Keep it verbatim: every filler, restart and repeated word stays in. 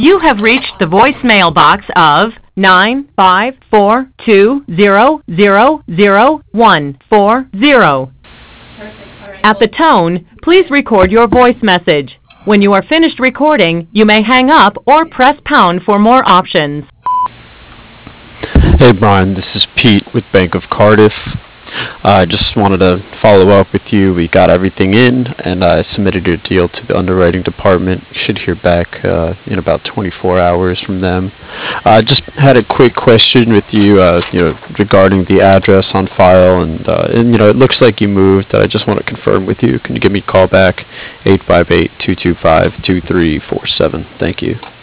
You have reached the voicemail box of nine five four two zero zero zero one four zero. At the tone, please record your voice message. When you are finished recording, you may hang up or press pound for more options. Hey Brian, this is Pete with Bank of Cardiff. I uh, just wanted to follow up with you. We got everything in, and I submitted your deal to the underwriting department. Should hear back uh, in about twenty-four hours from them. I uh, just had a quick question with you, uh, you know, regarding the address on file, and, uh, and you know, it looks like you moved. I just want to confirm with you. Can you give me a call back, eight five eight, two two five, two three four seven? Thank you.